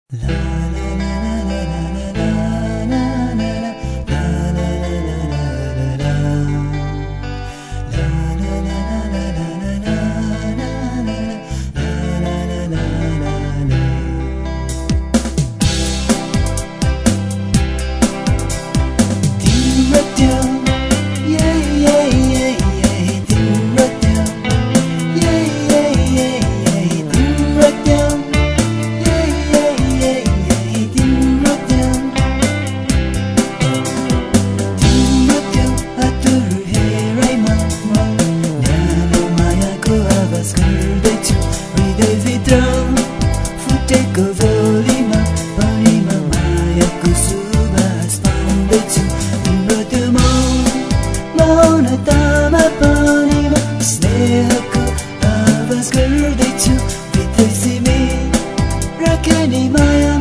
Futeको भोलिमा पानीमा मायाको सुवास पाउँदैछु तिम्रो त्यो मौनतामा पानीमा स्नेहको आवाज गर्दैछु भित्रै सिमी राख्ने माया